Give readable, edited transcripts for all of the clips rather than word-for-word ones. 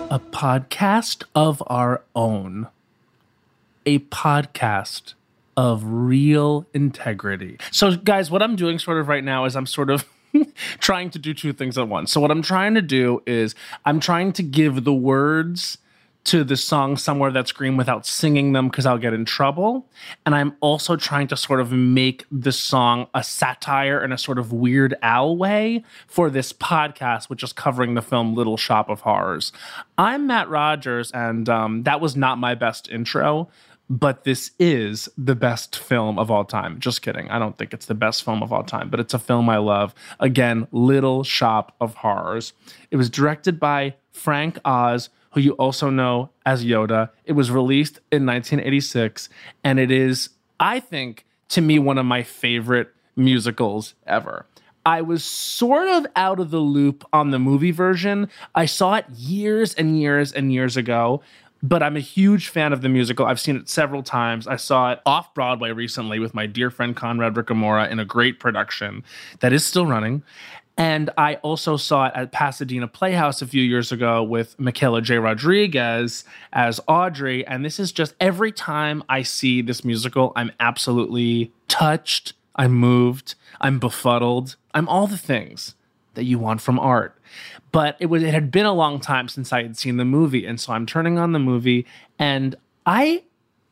A podcast of our own. A podcast of real integrity. So, guys, what I'm doing sort of right now is I'm sort of trying to do two things at once. So what I'm trying to do is I'm trying to give the words to the song Somewhere That Scream without singing them because I'll get in trouble. And I'm also trying to sort of make the song a satire in a sort of Weird Al way for this podcast, which is covering the film Little Shop of Horrors. I'm Matt Rogers, and that was not my best intro, but this is the best film of all time. Just kidding. I don't think it's the best film of all time, but it's a film I love. Again, Little Shop of Horrors. It was directed by Frank Oz, who you also know as Yoda. It was released in 1986, and it is, I think, to me, one of my favorite musicals ever. I was sort of out of the loop on the movie version. I saw it years and years and years ago, but I'm a huge fan of the musical. I've seen it several times. I saw it off Broadway recently with my dear friend Conrad Ricamora in a great production that is still running. And I also saw it at Pasadena Playhouse a few years ago with Michaela J. Rodriguez as Audrey. And this is just every time I see this musical, I'm absolutely touched, I'm moved, I'm befuddled, I'm all the things that you want from art. But it had been a long time since I had seen the movie. And so I'm turning on the movie and I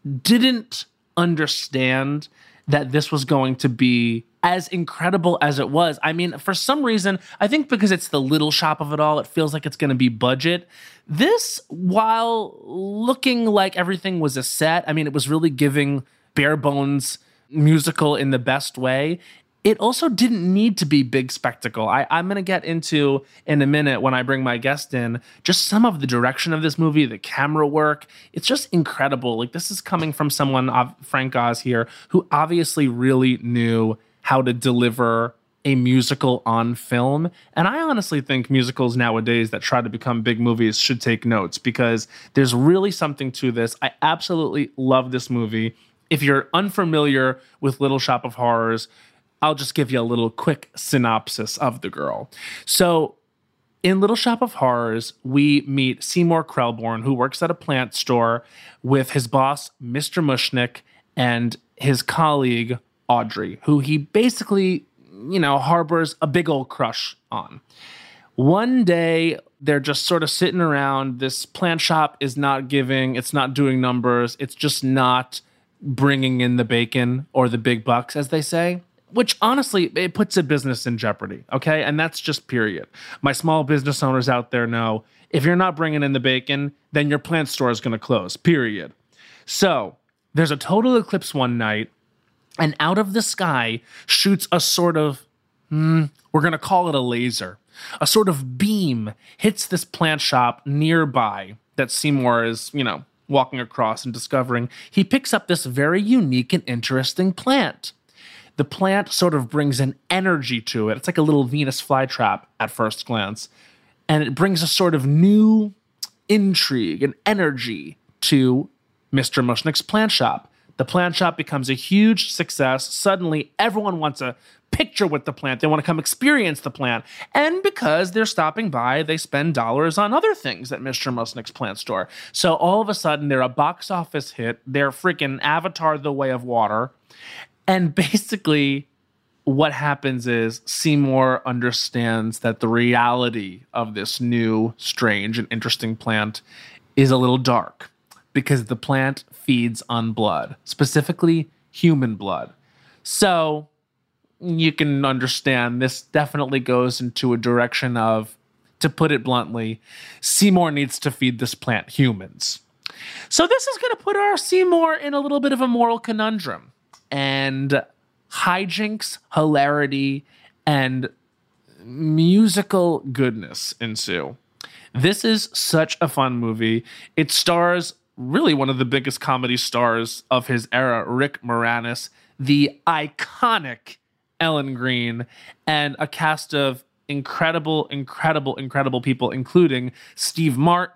didn't understand that this was going to be as incredible as it was. I mean, for some reason, I think because it's the little shop of it all, it feels like it's going to be budget. This, while looking like everything was a set, I mean, it was really giving bare bones musical in the best way. It also didn't need to be big spectacle. I'm going to get into, in a minute when I bring my guest in, just some of the direction of this movie, the camera work. It's just incredible. Like, this is coming from someone, Frank Oz here, who obviously really knew how to deliver a musical on film. And I honestly think musicals nowadays that try to become big movies should take notes because there's really something to this. I absolutely love this movie. If you're unfamiliar with Little Shop of Horrors, I'll just give you a little quick synopsis of the girl. So in Little Shop of Horrors, we meet Seymour Krelborn, who works at a plant store with his boss, Mr. Mushnick, and his colleague, Audrey, who he basically, harbors a big old crush on. One day, they're just sort of sitting around. This plant shop is not giving, it's not doing numbers, it's just not bringing in the bacon or the big bucks, as they say. Which, honestly, it puts a business in jeopardy, okay? And that's just period. My small business owners out there know, if you're not bringing in the bacon, then your plant store is going to close, period. So, there's a total eclipse one night, and out of the sky shoots a sort of, we're going to call it a laser. A sort of beam hits this plant shop nearby that Seymour is, walking across and discovering. He picks up this very unique and interesting plant. The plant sort of brings an energy to it. It's like a little Venus flytrap at first glance. And it brings a sort of new intrigue and energy to Mr. Mushnick's plant shop. The plant shop becomes a huge success. Suddenly, everyone wants a picture with the plant. They want to come experience the plant. And because they're stopping by, they spend dollars on other things at Mr. Mushnick's plant store. So all of a sudden, they're a box office hit. They're freaking Avatar: The Way of Water. And basically, what happens is Seymour understands that the reality of this new, strange, and interesting plant is a little dark because the plant feeds on blood, specifically human blood. So you can understand this definitely goes into a direction of, to put it bluntly, Seymour needs to feed this plant humans. So this is going to put our Seymour in a little bit of a moral conundrum. And hijinks, hilarity, and musical goodness ensue. This is such a fun movie. It stars really one of the biggest comedy stars of his era, Rick Moranis, the iconic Ellen Greene, and a cast of incredible people, including Steve Martin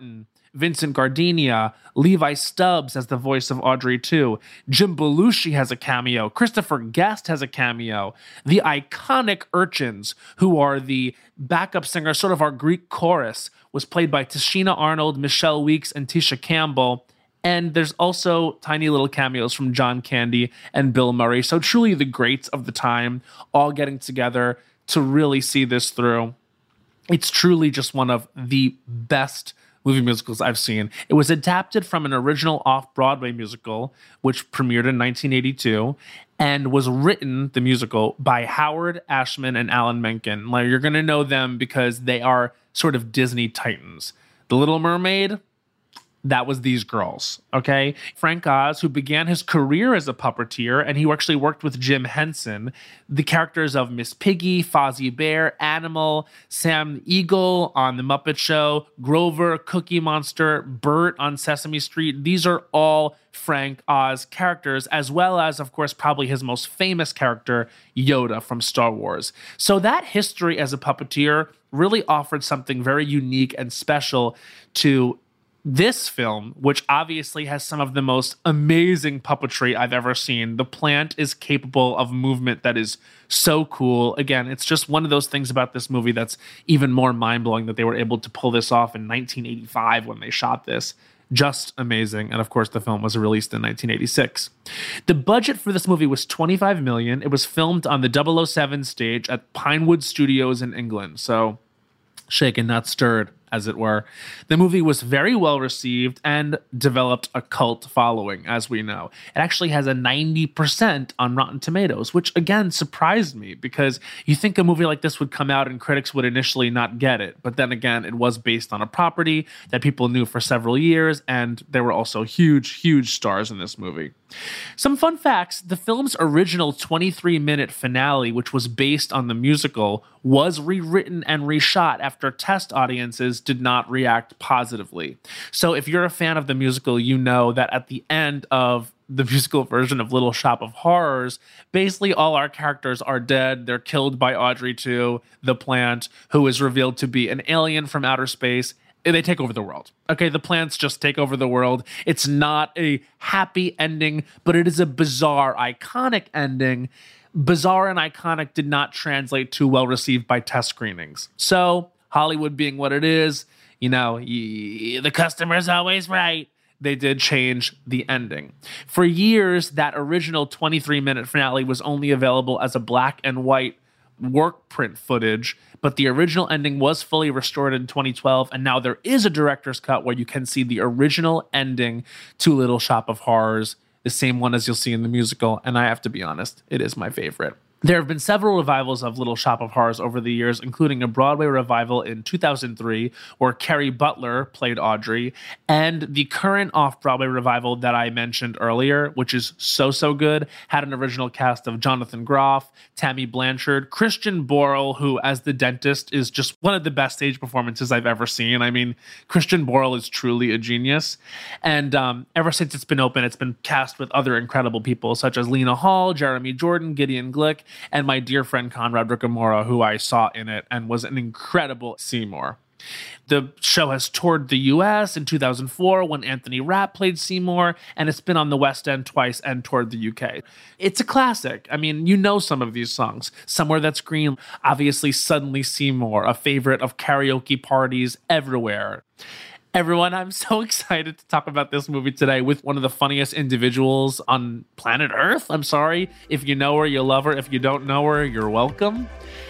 Vincent Gardenia, Levi Stubbs as the voice of Audrey 2. Jim Belushi has a cameo. Christopher Guest has a cameo. The iconic Urchins, who are the backup singer, sort of our Greek chorus, was played by Tashina Arnold, Michelle Weeks, and Tisha Campbell. And there's also tiny little cameos from John Candy and Bill Murray. So truly the greats of the time all getting together to really see this through. It's truly just one of the best movie musicals I've seen. It was adapted from an original off-Broadway musical, which premiered in 1982, and was written, the musical, by Howard Ashman and Alan Menken. Like, you're going to know them because they are sort of Disney titans. The Little Mermaid, that was these girls, okay? Frank Oz, who began his career as a puppeteer, and he actually worked with Jim Henson. The characters of Miss Piggy, Fozzie Bear, Animal, Sam the Eagle on The Muppet Show, Grover, Cookie Monster, Bert on Sesame Street. These are all Frank Oz characters, as well as, of course, probably his most famous character, Yoda from Star Wars. So that history as a puppeteer really offered something very unique and special to this film, which obviously has some of the most amazing puppetry I've ever seen. The plant is capable of movement that is so cool. Again, it's just one of those things about this movie that's even more mind-blowing that they were able to pull this off in 1985 when they shot this. Just amazing. And of course, the film was released in 1986. The budget for this movie was $25 million. It was filmed on the 007 stage at Pinewood Studios in England. So shaken, not stirred, as it were. The movie was very well received and developed a cult following, as we know. It actually has a 90% on Rotten Tomatoes, which again surprised me because you think a movie like this would come out and critics would initially not get it. But then again, it was based on a property that people knew for several years, and there were also huge, huge stars in this movie. Some fun facts: the film's original 23-minute finale, which was based on the musical, was rewritten and reshot after test audiences did not react positively. So if you're a fan of the musical, you know that at the end of the musical version of Little Shop of Horrors, basically all our characters are dead. They're killed by Audrey 2, the plant, who is revealed to be an alien from outer space. They take over the world. Okay, the plants just take over the world. It's not a happy ending, but it is a bizarre, iconic ending. Bizarre and iconic did not translate too well received by test screenings. So, Hollywood being what it is, you know, the customer's always right. They did change the ending. For years, that original 23-minute finale was only available as a black and white work print footage, but the original ending was fully restored in 2012, and now there is a director's cut where you can see the original ending to Little Shop of Horrors, the same one as you'll see in the musical, and I have to be honest, it is my favorite. There have been several revivals of Little Shop of Horrors over the years, including a Broadway revival in 2003 where Carrie Butler played Audrey, and the current off-Broadway revival that I mentioned earlier, which is so good, had an original cast of Jonathan Groff, Tammy Blanchard, Christian Borle, who as the dentist is just one of the best stage performances I've ever seen. I mean, Christian Borle is truly a genius. And ever since it's been open, it's been cast with other incredible people such as Lena Hall, Jeremy Jordan, Gideon Glick, and my dear friend Conrad Ricamora, who I saw in it and was an incredible Seymour. The show has toured the U.S. in 2004 when Anthony Rapp played Seymour, and it's been on the West End twice and toured the U.K. It's a classic. I mean, you know some of these songs. Somewhere That's Green, obviously Suddenly Seymour, a favorite of karaoke parties everywhere. Everyone, I'm so excited to talk about this movie today with one of the funniest individuals on planet Earth. I'm sorry. If you know her, you love her. If you don't know her, you're welcome.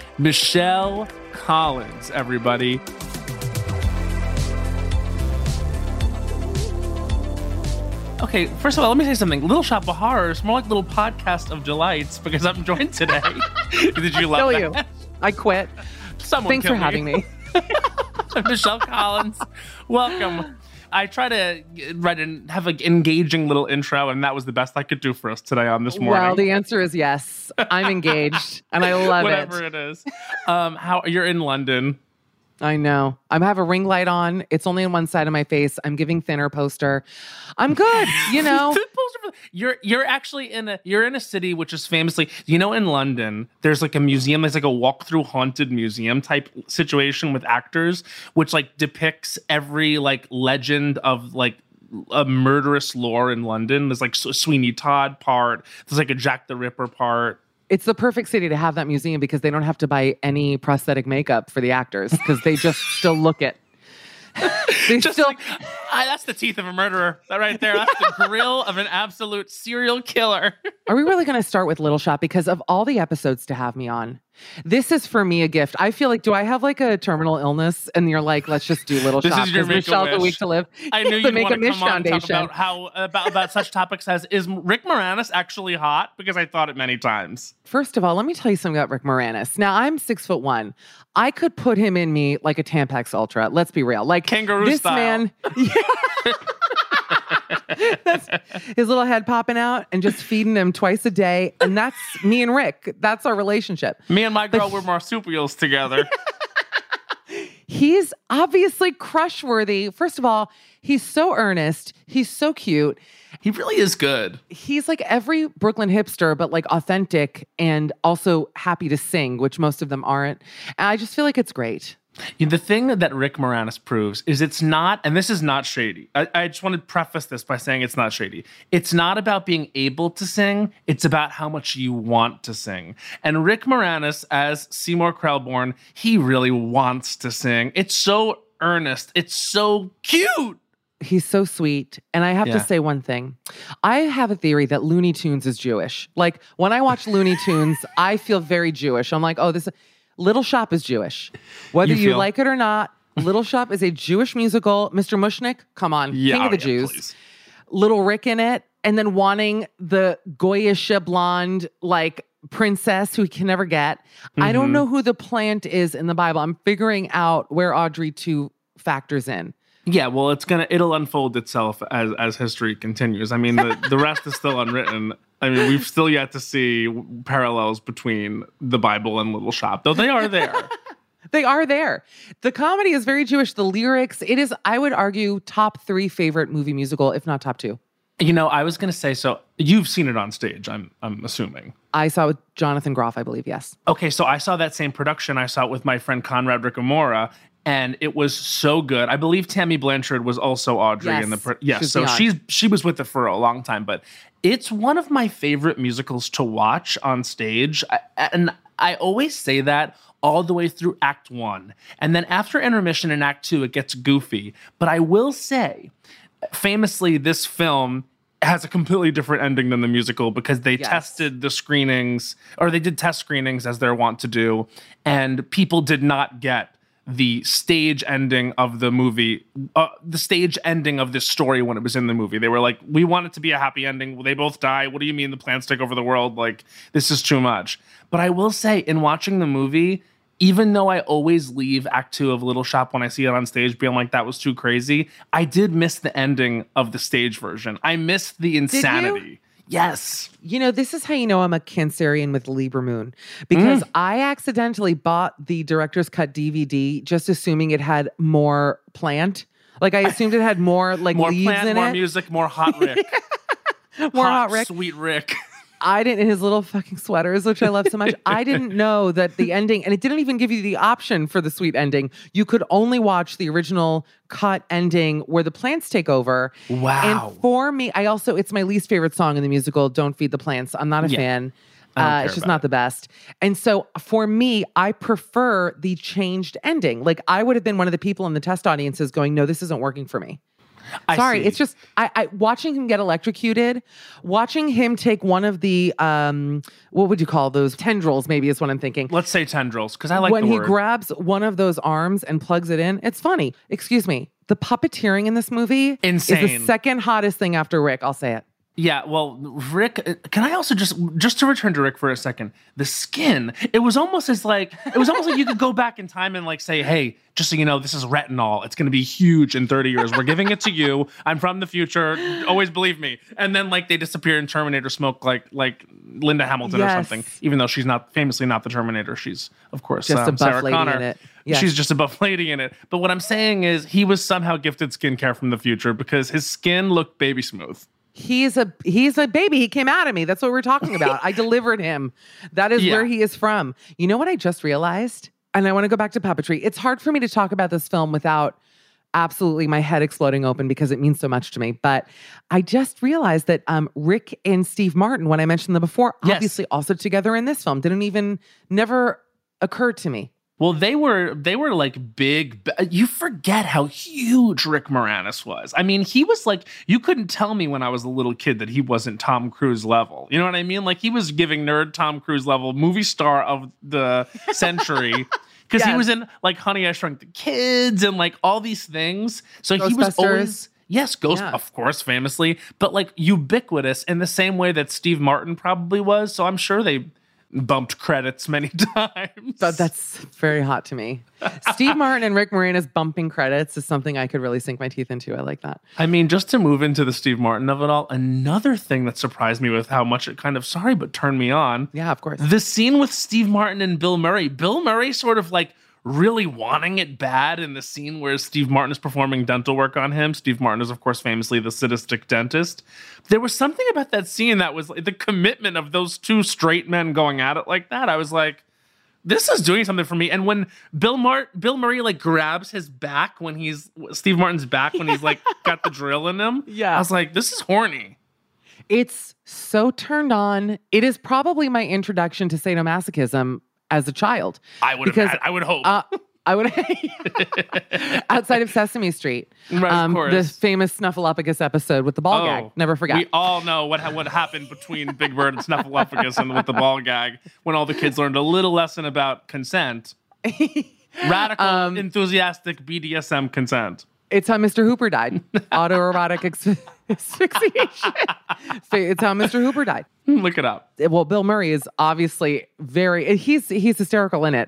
Michelle Collins, everybody. Okay, first of all, let me say something. Little Shop of Horrors, more like Little Podcast of Delights, because I'm joined today. Did you love that? You. I quit. Thanks for having me. Michelle Collins, welcome. I try to write and have an engaging little intro, and that was the best I could do for us today on this morning. Well, the answer is yes. I'm engaged, and I love Whatever it is. How you're in London? I know. I have a ring light on. It's only on one side of my face. I'm giving thinner poster. I'm good, you know. You're actually in a city which is famously, in London, there's like a museum, there's like a walk through haunted museum type situation with actors, which like depicts every like legend of like a murderous lore in London. There's like a Sweeney Todd part. There's like a Jack the Ripper part. It's the perfect city to have that museum because they don't have to buy any prosthetic makeup for the actors because they just still look it. That's the teeth of a murderer. That right there. That's the grill of an absolute serial killer. Are we really going to start with Little Shop? Because of all the episodes to have me on, this is for me a gift. I feel like, do I have like a terminal illness? And you're like, let's just do Little Shop. This is your Michelle's a week to live. I knew you'd want to come on and talk about about such topics as, is Rick Moranis actually hot? Because I thought it many times. First of all, let me tell you something about Rick Moranis. Now, I'm 6'1". I could put him in me like a Tampax Ultra. Let's be real. Like kangaroo this style. Man. That's his little head popping out and just feeding him twice a day. And that's me and Rick. That's our relationship. Me and my girl were marsupials together. He's obviously crush worthy. First of all, he's so earnest. He's so cute. He really is good. He's like every Brooklyn hipster, but like authentic and also happy to sing, which most of them aren't. And I just feel like it's great. The thing that Rick Moranis proves is it's not, and this is not shady. I just want to preface this by saying it's not shady. It's not about being able to sing. It's about how much you want to sing. And Rick Moranis, as Seymour Krelborn, he really wants to sing. It's so earnest. It's so cute. He's so sweet. And I have to say one thing. I have a theory that Looney Tunes is Jewish. Like when I watch Looney Tunes, I feel very Jewish. I'm like, oh, Little Shop is Jewish. Whether you like it or not, Little Shop is a Jewish musical. Mr. Mushnick, come on, king of the Jews. Please. Little Rick in it, and then wanting the Goyish blonde, like, princess who he can never get. Mm-hmm. I don't know who the plant is in the Bible. I'm figuring out where Audrey 2 factors in. Yeah, well, it'll unfold itself as history continues. I mean, the rest is still unwritten. I mean, we've still yet to see parallels between the Bible and Little Shop, though they are there. They are there. The comedy is very Jewish. The lyrics, it is, I would argue, top 3 favorite movie musical, if not top 2. I was going to say, so you've seen it on stage, I'm assuming. I saw it with Jonathan Groff, I believe, yes. Okay, so I saw that same production. I saw it with my friend Conrad Ricamora, and it was so good. I believe Tammy Blanchard was also Audrey in the so she was with it for a long time, but it's one of my favorite musicals to watch on stage. And I always say that all the way through Act 1. And then after intermission in Act 2, it gets goofy. But I will say, famously, this film has a completely different ending than the musical because they tested the screenings, or they did test screenings as they're wont to do, and people did not get the stage ending of the movie, the stage ending of this story when it was in the movie. They were like, we want it to be a happy ending. They both die. What do you mean the plants take over the world? Like, this is too much. But I will say, in watching the movie, even though I always leave Act 2 of Little Shop when I see it on stage being like, that was too crazy, I did miss the ending of the stage version. I missed the insanity. Did you? Yes. This is how you know I'm a Cancerian with Libra Moon, because I accidentally bought the director's cut DVD just assuming it had more plant. Like I assumed it had more like more leaves plant, in more it. music, more hot Rick. More hot Rick. Sweet Rick. I didn't, in his little fucking sweaters, which I love so much. I didn't know that the ending, and it didn't even give you the option for the sweet ending. You could only watch the original cut ending where the plants take over. Wow. And for me, it's my least favorite song in the musical, Don't Feed the Plants. I'm not a fan. It's just not the best. And so for me, I prefer the changed ending. Like I would have been one of the people in the test audiences going, no, this isn't working for me. Sorry, it's just I watching him get electrocuted, watching him take one of the what would you call those, tendrils? Maybe is what I'm thinking. Let's say tendrils, because I like when the he word. grabs one of those arms and plugs it in. It's funny. Excuse me. The puppeteering in this movie insane. Is the second hottest thing after Rick. I'll say it. Yeah, well, Rick, can I also just to return to Rick for a second, the skin, it was almost like you could go back in time and like say, hey, just so you know, this is retinol. It's going to be huge in 30 years. We're giving it to you. I'm from the future. Always believe me. And then like they disappear in Terminator smoke like Linda Hamilton or something, even though she's famously not the Terminator. She's, of course, just a buff Sarah lady Connor. in it. Yes. She's just a buff lady in it. But what I'm saying is he was somehow gifted skincare from the future because his skin looked baby smooth. He's a baby. He came out of me. That's what we're talking about. I delivered him. That is where he is from. You know what I just realized? And I want to go back to puppetry. It's hard for me to talk about this film without absolutely my head exploding open because it means so much to me. But I just realized that Rick and Steve Martin, when I mentioned them before, obviously also together in this film. Never occurred to me. Well, they were like big. You forget how huge Rick Moranis was. I mean, he was like, you couldn't tell me when I was a little kid that he wasn't Tom Cruise level. You know what I mean? Like he was giving nerd Tom Cruise level movie star of the century. Because he was in like Honey, I Shrunk the Kids and like all these things. So he was always, of course, famously, but like ubiquitous in the same way that Steve Martin probably was. So I'm sure they bumped credits many times. But that's very hot to me. Steve Martin and Rick Moranis bumping credits is something I could really sink my teeth into. I like that. I mean, just to move into the Steve Martin of it all, another thing that surprised me with how much it kind of, turned me on. Yeah, of course. The scene with Steve Martin and Bill Murray. Bill Murray sort of like really wanting it bad in the scene where Steve Martin is performing dental work on him. Steve Martin is, of course, famously the sadistic dentist. There was something about that scene that was like the commitment of those two straight men going at it like that. I was like, this is doing something for me. And when Bill Murray like grabs his back when he's Steve Martin's back when he's like got the drill in him, I was like, this is horny. It's so turned on. It is probably my introduction to sadomasochism as a child. I would hope. I would outside of Sesame Street, right, of course. The famous Snuffleupagus episode with the ball gag. Never forget. We all know what happened between Big Bird and Snuffleupagus and with the ball gag when all the kids learned a little lesson about consent, radical, enthusiastic BDSM consent. It's how Mr. Hooper died. Autoerotic asphyxiation. It's how Mr. Hooper died. Look it up. Well, Bill Murray is obviously he's hysterical in it.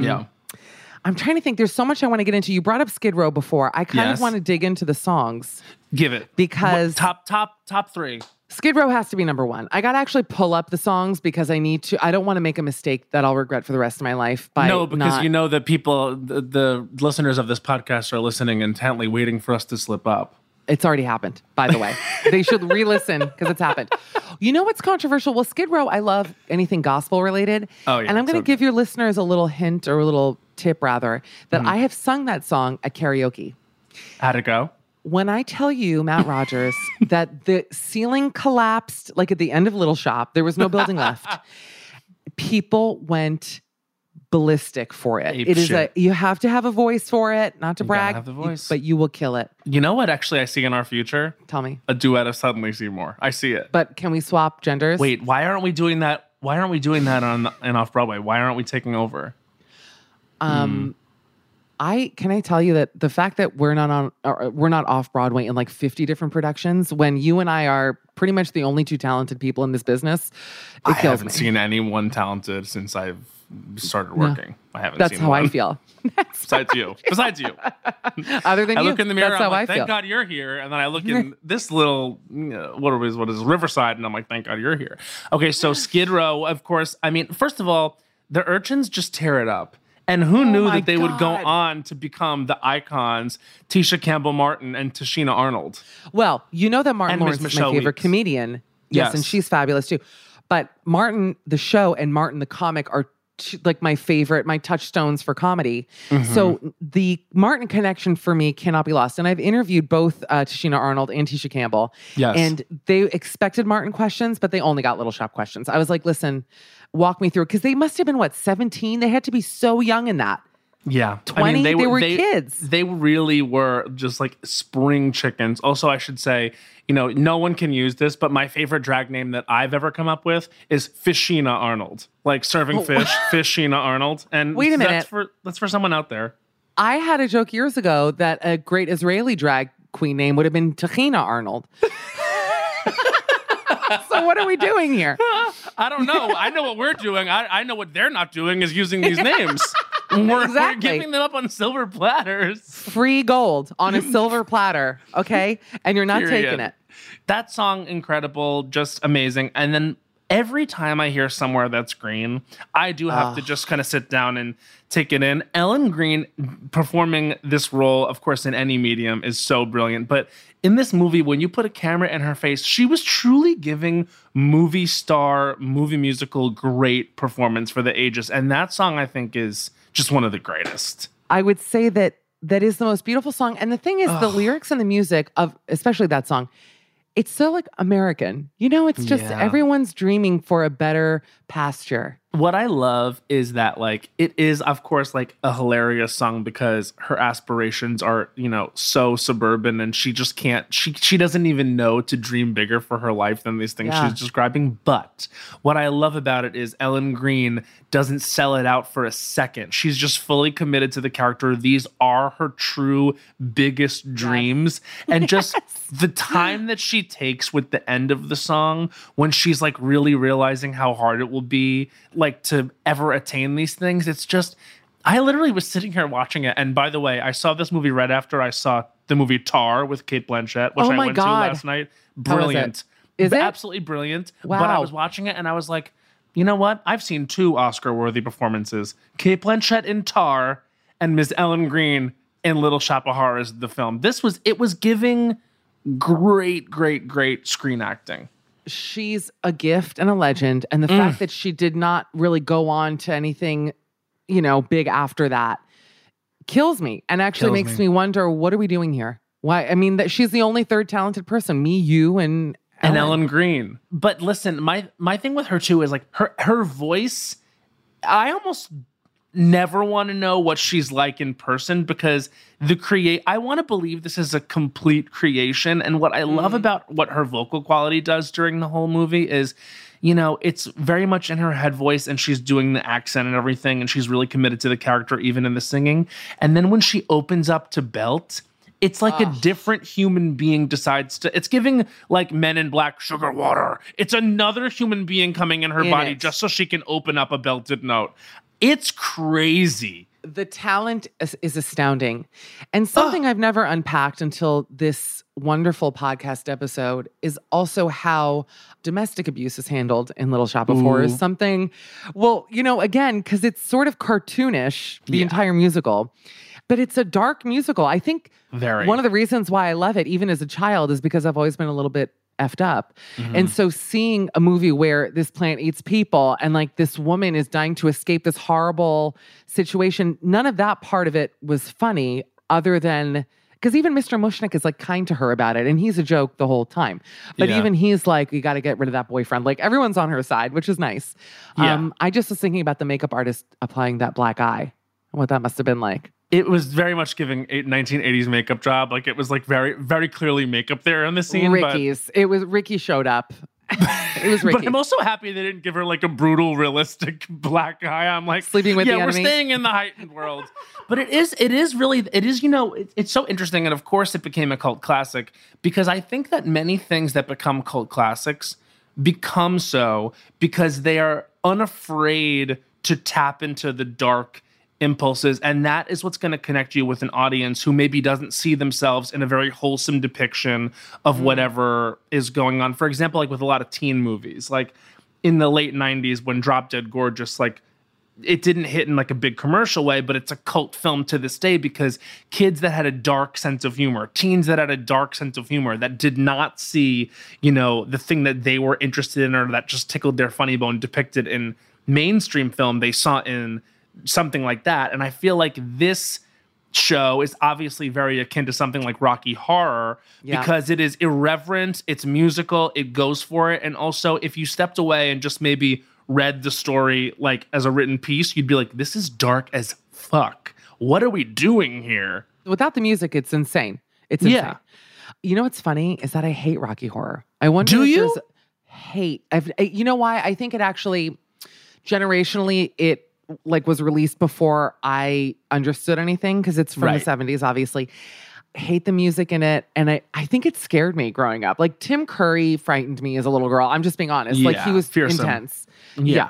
I'm trying to think. There's so much I want to get into. You brought up Skid Row before. I kind of want to dig into the songs. Give it. Because top three. Skid Row has to be number one. I got to actually pull up the songs because I don't want to make a mistake that I'll regret for the rest of my life. Because you know that people, the listeners of this podcast are listening intently, waiting for us to slip up. It's already happened, by the way. They should re-listen because it's happened. You know what's controversial? Well, Skid Row, I love anything gospel related. Oh, yeah. And I'm going to give your listeners a little hint or a little tip, rather, that I have sung that song at karaoke. How'd it go? When I tell you, Matt Rogers, that the ceiling collapsed like at the end of Little Shop, there was no building left. People went ballistic for it. You have to have a voice for it, not to brag, have the voice. But you will kill it. You know what actually I see in our future? Tell me. A duet of Suddenly Seymour. I see it. But can we swap genders? Wait, why aren't we doing that? Why aren't we doing that on Off Broadway? Why aren't we taking over? Can I tell you that the fact that we're not off Broadway in like 50 different productions when you and I are pretty much the only two talented people in this business, I haven't seen anyone talented since I've started working. No, I haven't that's seen how one. I feel. Besides you. Other than I you. look in the mirror, that's I'm how like, thank God you're here. And then I look in this little, what is Riverside? And I'm like, thank God you're here. Okay, so Skid Row, of course. I mean, first of all, the Urchins just tear it up. And who knew that they would go on to become the icons, Tisha Campbell Martin and Tashina Arnold? Well, you know that Martin Lawrence is my favorite comedian. Yes, and she's fabulous too. But Martin, the show, and Martin, the comic, are like my touchstones for comedy. Mm-hmm. So the Martin connection for me cannot be lost. And I've interviewed both Tashina Arnold and Tisha Campbell. Yes. And they expected Martin questions, but they only got Little Shop questions. I was like, listen, walk me through. Because they must have been, 17? They had to be so young in that. Yeah. 20? I mean, they were kids. They really were just like spring chickens. Also, I should say, no one can use this, but my favorite drag name that I've ever come up with is Fishina Arnold. Like serving fish, Fishina Arnold. And wait a minute. That's for someone out there. I had a joke years ago that a great Israeli drag queen name would have been Tahina Arnold. So what are we doing here? I don't know. I know what we're doing. I know what they're not doing is using these names. We're giving them up on silver platters. Free gold on a silver platter, okay? And you're not taking it. That song, incredible, just amazing. And then every time I hear Somewhere That's Green, I do have to just kind of sit down and take it in. Ellen Greene performing this role, of course, in any medium is so brilliant. But in this movie, when you put a camera in her face, she was truly giving movie star, movie musical, great performance for the ages. And that song, I think, is just one of the greatest. I would say that is the most beautiful song. And the thing is, the lyrics and the music of, especially that song, it's so like American. You know, it's just everyone's dreaming for a better pasture. What I love is that, like, it is, of course, like a hilarious song because her aspirations are, you know, so suburban, and she just can't, she doesn't even know to dream bigger for her life than these things she's describing. But what I love about it is Ellen Greene doesn't sell it out for a second. She's just fully committed to the character. These are her true biggest dreams. And just the time that she takes with the end of the song, when she's like really realizing how hard it will be, like, to ever attain these things. It's just, I literally was sitting here watching it. And by the way, I saw this movie right after I saw the movie Tar with Cate Blanchett, which I went to last night. Brilliant. Is it? Absolutely brilliant. Wow. But I was watching it and I was like, you know what? I've seen 2 Oscar-worthy performances. Cate Blanchett in Tar and Ms. Ellen Greene in Little Shop of Horrors, the film. It was giving great, great, great screen acting. She's a gift and a legend. And the fact that she did not really go on to anything, you know, big after that kills me and actually makes me wonder, what are we doing here? Why? I mean, that she's the only third talented person, me, you, and Ellen Greene. But listen, my thing with her too is like her voice, I almost never want to know what she's like in person because I want to believe this is a complete creation. And what I love about what her vocal quality does during the whole movie is, you know, it's very much in her head voice and she's doing the accent and everything. And she's really committed to the character, even in the singing. And then when she opens up to belt, it's like a different human being decides to, it's giving like Men in Black sugar water. It's another human being coming in her body just so she can open up a belted note. It's crazy. The talent is astounding. And something I've never unpacked until this wonderful podcast episode is also how domestic abuse is handled in Little Shop of Horrors. Something, well, you know, again, because it's sort of cartoonish, the entire musical, but it's a dark musical. I think one of the reasons why I love it, even as a child, is because I've always been a little bit effed up. And so seeing a movie where this plant eats people and like this woman is dying to escape this horrible situation, none of that part of it was funny other than, because even Mr. Mushnick is like kind to her about it and he's a joke the whole time. But even he's like, you got to get rid of that boyfriend. Like everyone's on her side, which is nice. I just was thinking about the makeup artist applying that black eye and what that must have been like. It was very much giving a 1980s makeup job. Like it was like very, very clearly makeup there in the scene. Ricky showed up. It was Ricky. But I'm also happy they didn't give her like a brutal, realistic black eye. I'm like, sleeping with the enemy. We're staying in the heightened world. But it is, you know, it's so interesting. And of course it became a cult classic because I think that many things that become cult classics become so because they are unafraid to tap into the dark impulses, and that is what's going to connect you with an audience who maybe doesn't see themselves in a very wholesome depiction of whatever is going on. For example, like with a lot of teen movies, like in the late 90s when Drop Dead Gorgeous, like it didn't hit in like a big commercial way, but it's a cult film to this day because kids that had a dark sense of humor, teens that had a dark sense of humor, that did not see, you know, the thing that they were interested in or that just tickled their funny bone depicted in mainstream film, they saw in something like that. And I feel like this show is obviously very akin to something like Rocky Horror because it is irreverent, it's musical, it goes for it. And also if you stepped away and just maybe read the story like as a written piece, you'd be like, this is dark as fuck. What are we doing here? Without the music, it's insane. It's insane. Yeah. You know what's funny is that I hate Rocky Horror. I wonder Do if you? There's hate. You know why? I think it actually generationally it like was released before I understood anything because it's from the 70s, obviously. Hate the music in it. And I think it scared me growing up. Like Tim Curry frightened me as a little girl. I'm just being honest. Like he was fearsome. Intense. Yeah.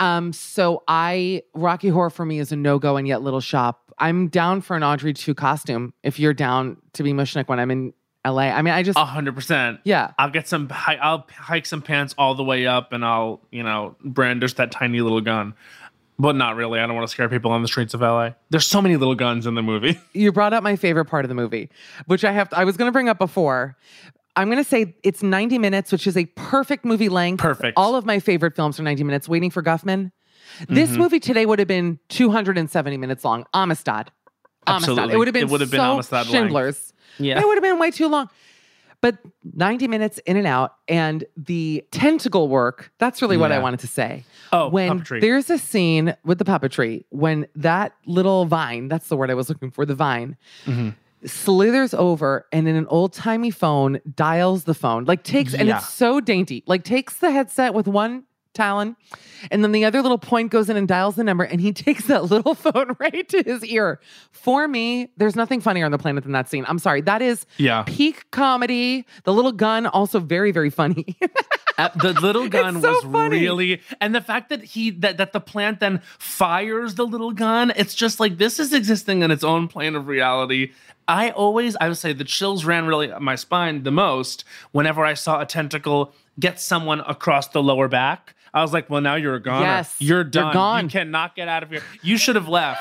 So Rocky Horror for me is a no-go, and yet Little Shop. I'm down for an Audrey 2 costume if you're down to be Mushnick when I'm in LA. I mean, I just 100%. Yeah. I'll hike some pants all the way up, and I'll brandish that tiny little gun. But not really. I don't want to scare people on the streets of LA. There's so many little guns in the movie. You brought up my favorite part of the movie, which I was going to bring up before. I'm going to say it's 90 minutes, which is a perfect movie length. Perfect. All of my favorite films are 90 minutes. Waiting for Guffman. This movie today would have been 270 minutes long. Amistad. Absolutely. It would have been so Amistad Schindler's. Yeah. It would have been way too long. But 90 minutes in and out, and the tentacle work, that's really what I wanted to say. Oh, when puppetry. There's a scene with the puppetry, when that little vine, that's the word I was looking for, the vine, slithers over and in an old-timey phone, dials the phone. And it's so dainty. Takes the headset with one talon, and then the other little point goes in and dials the number, and he takes that little phone right to his ear. For me, there's nothing funnier on the planet than that scene. I'm sorry. That is peak comedy. The little gun, also very, very funny. The little gun so was funny. really, and the fact that that the plant then fires the little gun, it's just like, this is existing in its own plane of reality. I would say the chills ran really up my spine the most whenever I saw a tentacle get someone across the lower back. I was like, well, now you're a goner. Yes, you're done. you're gone. You cannot get out of here. You should have left.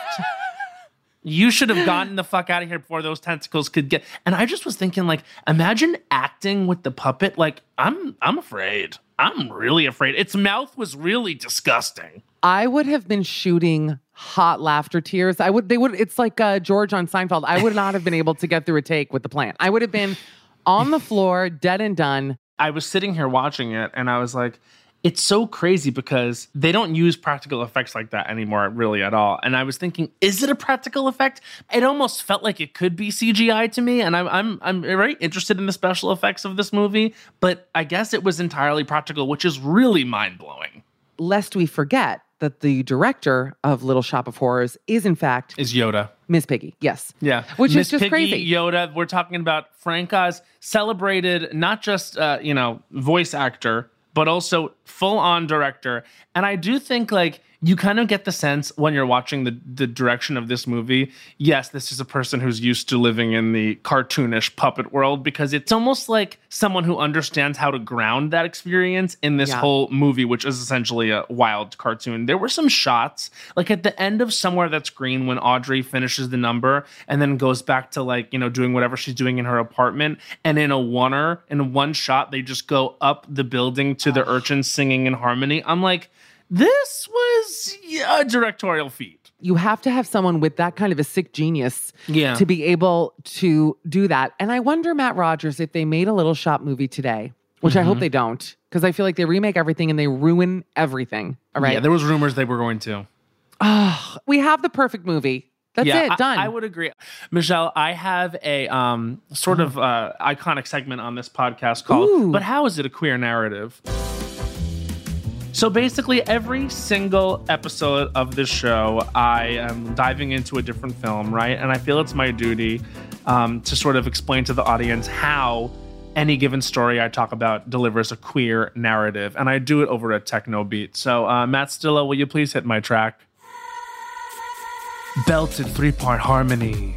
You should have gotten the fuck out of here before those tentacles could get. And I just was thinking, imagine acting with the puppet. I'm afraid. I'm really afraid. Its mouth was really disgusting. I would have been shooting hot laughter tears. It's like George on Seinfeld. I would not have been able to get through a take with the plant. I would have been on the floor, dead and done. I was sitting here watching it, and I was like, it's so crazy because they don't use practical effects like that anymore, really, at all. And I was thinking, is it a practical effect? It almost felt like it could be CGI to me, and I'm very interested in the special effects of this movie, but I guess it was entirely practical, which is really mind-blowing. Lest we forget that the director of Little Shop of Horrors is, in fact... Is Yoda. Miss Piggy, yes. Yeah. Which Miss is just Piggy, crazy. Yoda, we're talking about Frank Oz, celebrated not just, voice actor, but also full-on director. And I do think, you kind of get the sense when you're watching the direction of this movie, yes, this is a person who's used to living in the cartoonish puppet world, because it's almost like someone who understands how to ground that experience in this whole movie, which is essentially a wild cartoon. There were some shots, at the end of Somewhere That's Green, when Audrey finishes the number and then goes back to doing whatever she's doing in her apartment. And in one shot, they just go up the building to the urchins singing in harmony. I'm like, this was a directorial feat. You have to have someone with that kind of a sick genius to be able to do that. And I wonder, Matt Rogers, if they made a Little Shop movie today, which I hope they don't, because I feel like they remake everything and they ruin everything. All right. Yeah, there was rumors they were going to. We have the perfect movie. That's it. Done. I would agree. Michelle, I have a sort of iconic segment on this podcast called, But How Is It a Queer Narrative? So basically, every single episode of this show, I am diving into a different film, right? And I feel it's my duty to sort of explain to the audience how any given story I talk about delivers a queer narrative. And I do it over a techno beat. So Matt Stillo, will you please hit my track? Belted 3-part harmony.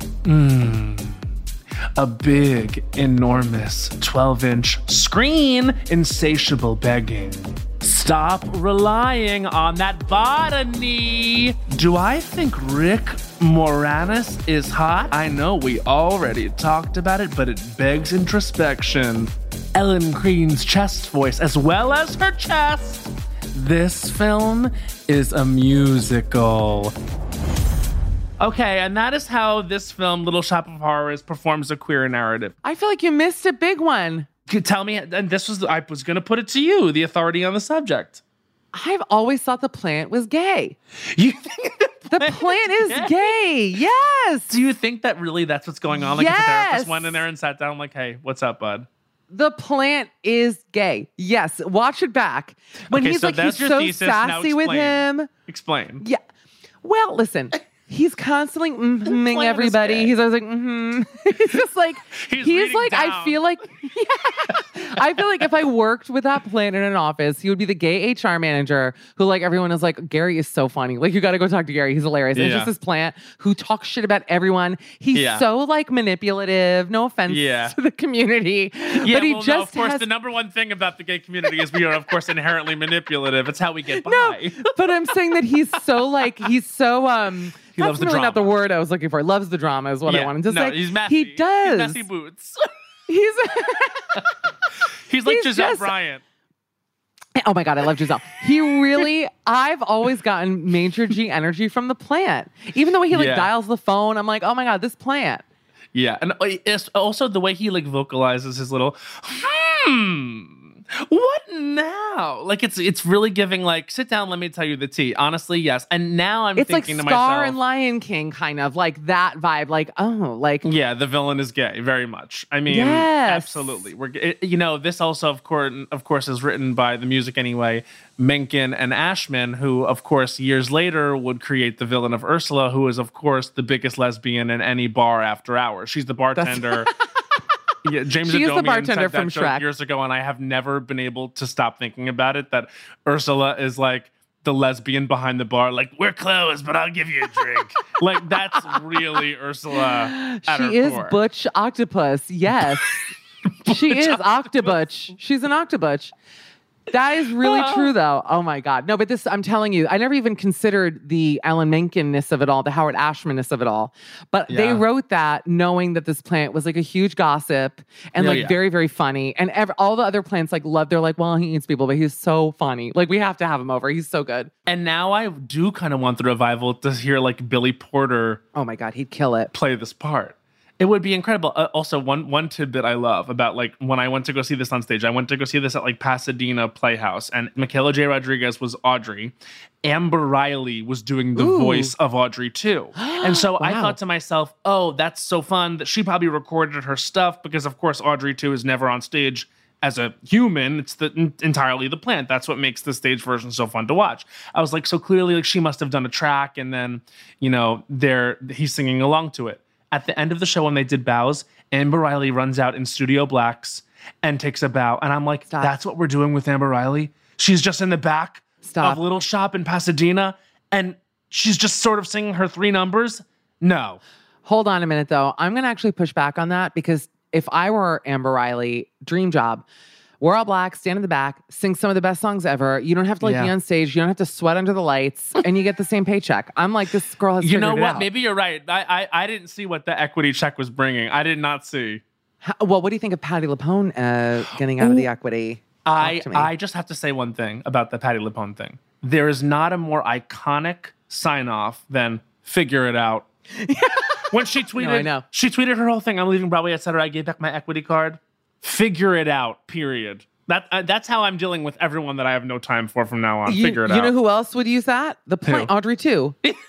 A big, enormous 12-inch screen. Insatiable begging. Stop relying on that botany. Do I think Rick Moranis is hot? I know we already talked about it, but it begs introspection. Ellen Green's chest voice, as well as her chest. This film is a musical. Okay, and that is how this film, Little Shop of Horrors, performs a queer narrative. I feel like you missed a big one. Tell me, and I was going to put it to you, the authority on the subject. I've always thought the plant was gay. You think the plant is gay? Yes. Do you think that really that's what's going on? If the therapist went in there and sat down, hey, what's up, bud? The plant is gay. Yes. Watch it back. When he's so thesis. sassy with him. Explain. Yeah. Well, listen. He's constantly mm-hmming everybody. He's always like, mm-hmm. He's just like, he's like, down. I feel like if I worked with that plant in an office, he would be the gay HR manager who like everyone is like, Gary is so funny. Like you got to go talk to Gary. He's hilarious. And it's just this plant who talks shit about everyone. He's so like manipulative. No offense to the community. Yeah, but he of course, the number one thing about the gay community is we are, of course, inherently manipulative. It's how we get by. No, but I'm saying that he's so he loves the drama. Not the word I was looking for. Loves the drama is what I wanted to say. He's messy. He does. He's messy boots. He's like Giselle Bryant. Oh my God, I love Giselle. I've always gotten Major G energy from the plant. Even the way he dials the phone, I'm like, oh my God, this plant. Yeah, and it's also the way he like vocalizes his little what now? Like it's really giving like, sit down, let me tell you the tea. Honestly, yes. And now I'm thinking to myself, it's like Scar and Lion King kind of like that vibe. Like, oh, like yeah, the villain is gay, very much. I mean, absolutely. This also, of course, is written by the music anyway, Menken and Ashman, who, of course, years later would create the villain of Ursula, who is, of course, the biggest lesbian in any bar after hours. She's the bartender. Yeah, James she is Adomian the bartender said that from Shrek years ago, and I have never been able to stop thinking about it. That Ursula is like the lesbian behind the bar, like we're closed, but I'll give you a drink. Like that's really Ursula. She is core. Butch Octopus. Yes, she is Octobutch. She's an Octobutch. That is really true, though. Oh, my God. No, but I'm telling you, I never even considered the Alan Menken-ness of it all, the Howard Ashman-ness of it all. But they wrote that knowing that this plant was like a huge gossip and very, very funny. And all the other plants they're like, well, he eats people, but he's so funny. Like, we have to have him over. He's so good. And now I do kind of want the revival to hear like Billy Porter. Oh, my God. He'd kill it. Play this part. It would be incredible. Also, one tidbit I love about like when I went to go see this on stage, I went to go see this at like Pasadena Playhouse, and Michaela J. Rodriguez was Audrey. Amber Riley was doing the voice of Audrey too. And so I thought to myself, oh, that's so fun that she probably recorded her stuff because, of course, Audrey too is never on stage as a human. It's entirely the plant. That's what makes the stage version so fun to watch. I was like, so clearly like she must have done a track and then, he's singing along to it. At the end of the show, when they did bows, Amber Riley runs out in Studio Blacks and takes a bow. And I'm like, that's what we're doing with Amber Riley? She's just in the back of Little Shop in Pasadena, and she's just sort of singing her 3 numbers? No. Hold on a minute, though. I'm going to actually push back on that because if I were Amber Riley, dream job, we're all black, stand in the back, sing some of the best songs ever. You don't have to be on stage. You don't have to sweat under the lights, and you get the same paycheck. I'm like, this girl has figured it out. You know what? Maybe you're right. I didn't see what the equity check was bringing. I did not see. Well, what do you think of Patti LuPone getting out of the equity? I just have to say one thing about the Patti LuPone thing. There is not a more iconic sign-off than "Figure It Out." When she tweeted, she tweeted her whole thing. I'm leaving Broadway, etc. I gave back my equity card. Figure it out, period. That's how I'm dealing with everyone that I have no time for from now on. Figure it out. You know who else would use that? The plant, Audrey too.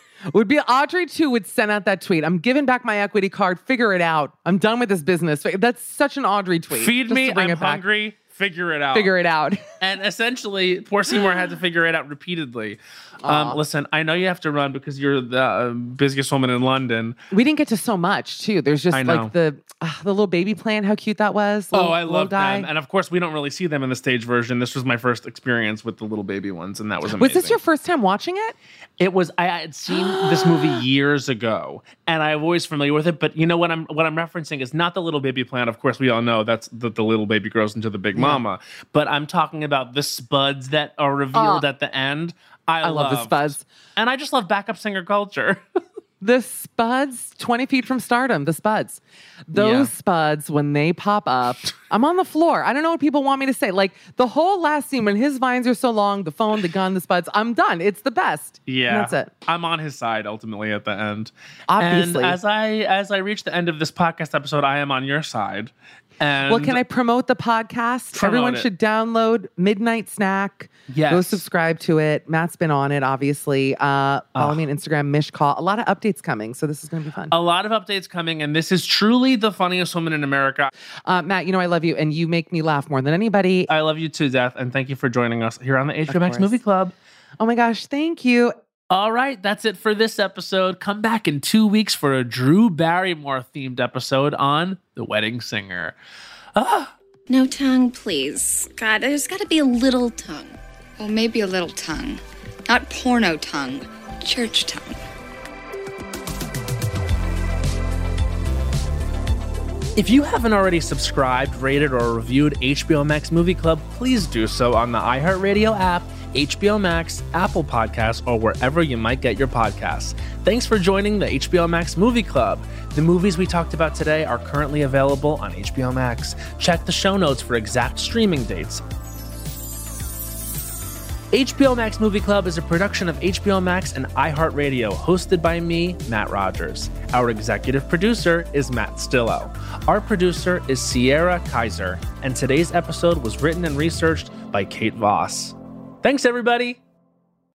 Audrey too would send out that tweet. I'm giving back my equity card. Figure it out. I'm done with this business. That's such an Audrey tweet. Feed me. I'm hungry. Figure it out. Figure it out. And essentially, poor Seymour had to figure it out repeatedly. Listen, I know you have to run because you're the busiest woman in London. We didn't get to so much, too. There's just like the little baby plant, how cute that was. I love them. And of course, we don't really see them in the stage version. This was my first experience with the little baby ones, and that was amazing. Was this your first time watching it? It was. I had seen this movie years ago, and I'm always familiar with it. But you know what I'm referencing is not the little baby plant. Of course, we all know that's the little baby grows into the big mama. But I'm talking about the spuds that are revealed at the end. I love the spuds. And I just love backup singer culture. The spuds, 20 feet from stardom, the spuds. Those spuds, when they pop up, I'm on the floor. I don't know what people want me to say. Like the whole last scene when his vines are so long, the phone, the gun, the spuds, I'm done. It's the best. Yeah. And that's it. I'm on his side ultimately at the end. Obviously. And as I reach the end of this podcast episode, I am on your side. And well, can I promote the podcast? Everyone should download Midnight Snack. Yes. Go subscribe to it. Matt's been on it, obviously. Follow me on Instagram, Mish Call. A lot of updates coming, so this is going to be fun. A lot of updates coming, and this is truly the funniest woman in America. Matt, I love you, and you make me laugh more than anybody. I love you too, Death, and thank you for joining us here on the HBO Max Movie Club. Oh my gosh, thank you. All right, that's it for this episode. Come back in 2 weeks for a Drew Barrymore themed episode on The Wedding Singer. No tongue, please. God, there's got to be a little tongue. Well, maybe a little tongue. Not porno tongue, church tongue. If you haven't already subscribed, rated, or reviewed HBO Max Movie Club, please do so on the iHeartRadio app, HBO Max, Apple Podcasts, or wherever you might get your podcasts. Thanks for joining the HBO Max Movie Club. The movies we talked about today are currently available on HBO Max. Check the show notes for exact streaming dates. HBO Max Movie Club is a production of HBO Max and iHeartRadio, hosted by me, Matt Rogers. Our executive producer is Matt Stillo. Our producer is Sierra Kaiser, and today's episode was written and researched by Kate Voss. Thanks, everybody.